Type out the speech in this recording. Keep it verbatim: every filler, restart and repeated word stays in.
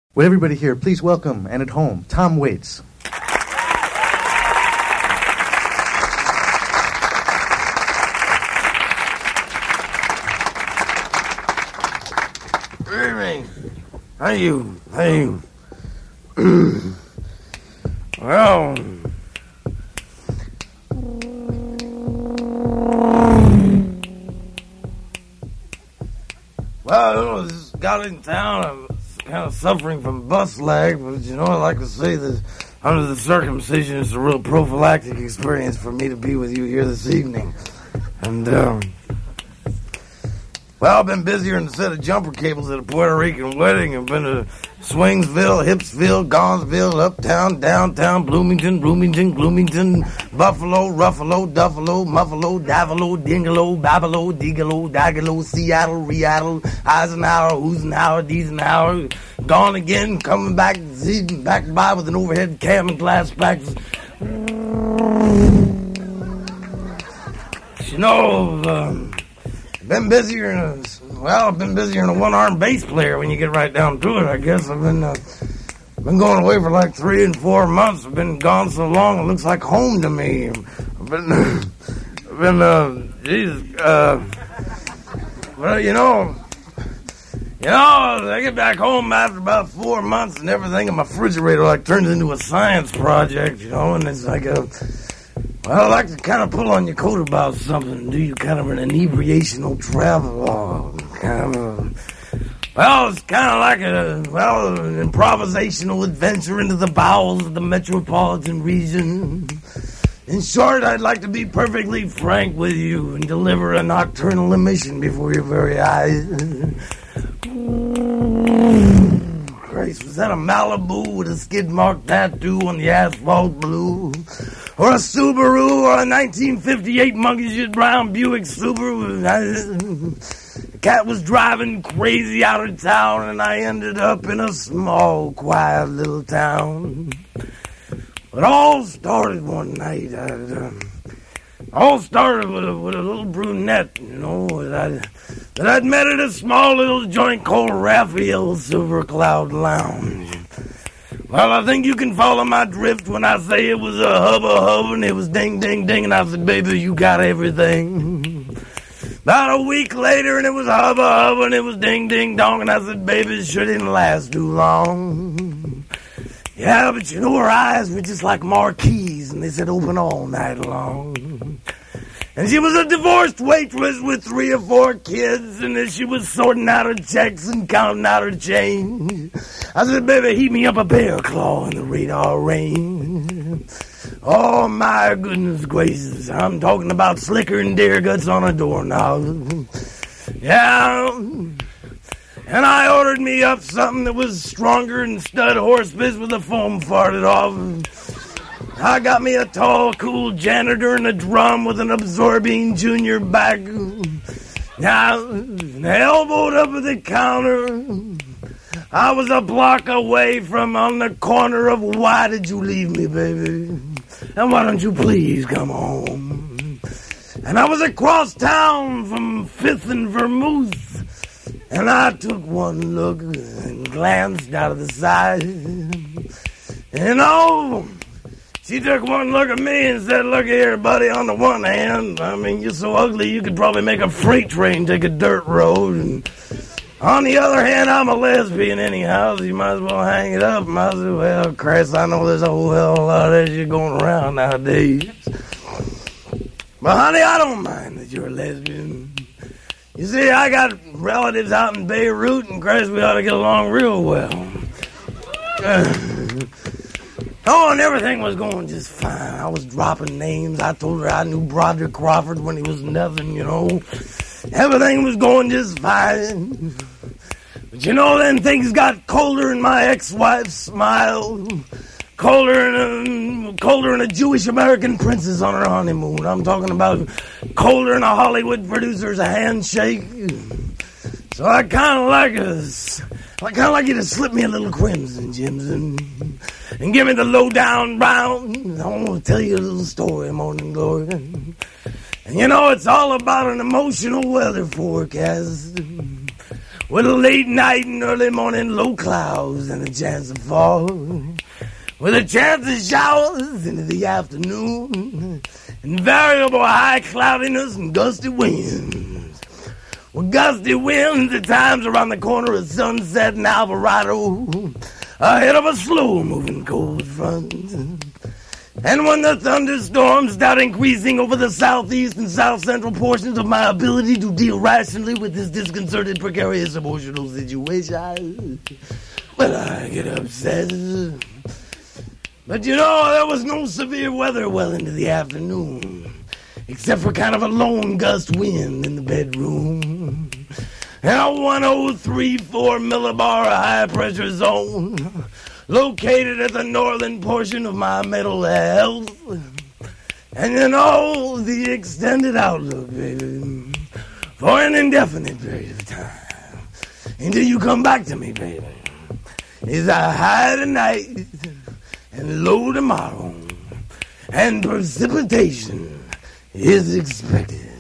Would everybody here please welcome, and at home, Tom Waits. Good evening. How you? How you? Well... Well, I just got in town. I was kind of suffering from bus lag, but you know, I like to say that under the circumcision, it's a real prophylactic experience for me to be with you here this evening. And, um... well, I've been busier in a set of jumper cables at a Puerto Rican wedding. I've been to Swingsville, Hipsville, Gonsville, Uptown, Downtown, Bloomington, Bloomington, Bloomington, Buffalo, Ruffalo, Duffalo, Muffalo, Davalo, Dingalo, Babalo, Digalo, Dagalo, Seattle, Reattle, Eisenhower, Husenhower, Diesenhower. Gone again, coming back, back by with an overhead cam and glass packs. You know, um... been busier in a, well, I've been busier in a one-armed bass player when you get right down to it, I guess. I've been, uh, been going away for like three and four months. I've been gone so long, it looks like home to me. I've been, I've been, uh, Jesus, uh, well, you know, you know, I get back home after about four months and everything in my refrigerator like turns into a science project, you know, and it's like a... well, I like to kind of pull on your coat about something, do you kind of an inebriational travelogue, kind of, a, well, it's kind of like a, well, an improvisational adventure into the bowels of the metropolitan region. In short, I'd like to be perfectly frank with you and deliver a nocturnal emission before your very eyes. Christ, was that a Malibu with a skid mark tattoo on the asphalt blue? Or a Subaru, or a nineteen fifty-eight monkey shit brown Buick Subaru? The cat was driving crazy out of town, and I ended up in a small, quiet little town. It all started one night. I, uh, all started with a, with a little brunette, you know, that I'd, that I'd met at a small little joint called Raphael's Silver Cloud Lounge. Well, I think you can follow my drift when I say it was a hubba hubba and it was ding ding ding, and I said, baby, you got everything. About a week later and it was hubba hubba and it was ding ding dong, and I said, baby, it sure didn't last too long. Yeah, but you know, her eyes were just like marquees and they said open all night long. And she was a divorced waitress with three or four kids, and as she was sorting out her checks and counting out her change, I said, baby, heat me up a bear claw in the radar range. Oh, my goodness gracious, I'm talking about slicker and deer guts on a doorknob. Yeah, and I ordered me up something that was stronger than stud horse piss with the foam farted off. I got me a tall, cool janitor and a drum with an absorbing junior back. Now, elbowed up at the counter, I was a block away from on the corner of why did you leave me, baby? And why don't you please come home? And I was across town from Fifth and Vermouth, and I took one look and glanced out of the side. And oh... she took one look at me and said, look here, buddy, on the one hand, I mean, you're so ugly you could probably make a freight train take a dirt road. And on the other hand, I'm a lesbian anyhow, so you might as well hang it up. And I said, well, Christ, I know there's a whole hell of a lot of that shit going around nowadays. But, honey, I don't mind that you're a lesbian. You see, I got relatives out in Beirut, and Christ, we ought to get along real well. Uh, Oh, and everything was going just fine. I was dropping names. I told her I knew Broderick Crawford when he was nothing, you know. Everything was going just fine. But you know, then things got colder and my ex-wife smiled. Colder than a, colder than a Jewish American princess on her honeymoon. I'm talking about colder than a Hollywood producer's handshake. So I kind of like us. I kind of like you to slip me a little crimson, Jimson, and give me the low-down brown. I want to tell you a little story, Morning Glory. And you know, it's all about an emotional weather forecast. with a late night and early morning low clouds and a chance of fall, with a chance of showers into the afternoon, and variable high cloudiness and gusty winds. With gusty winds at times around the corner of Sunset and Alvarado, ahead of a slow-moving cold front. And when the thunderstorms start increasing over the southeast and south central portions of my ability to deal rationally with this disconcerted, precarious emotional situation, well, I get upset. But you know, there was no severe weather well into the afternoon, except for kind of a lone gust wind in the bedroom, and a one oh three point four millibar high-pressure zone located at the northern portion of my mental health. And you know, the extended outlook, baby, for an indefinite period of time, until you come back to me, baby, is a high tonight and low tomorrow, and precipitation is expected.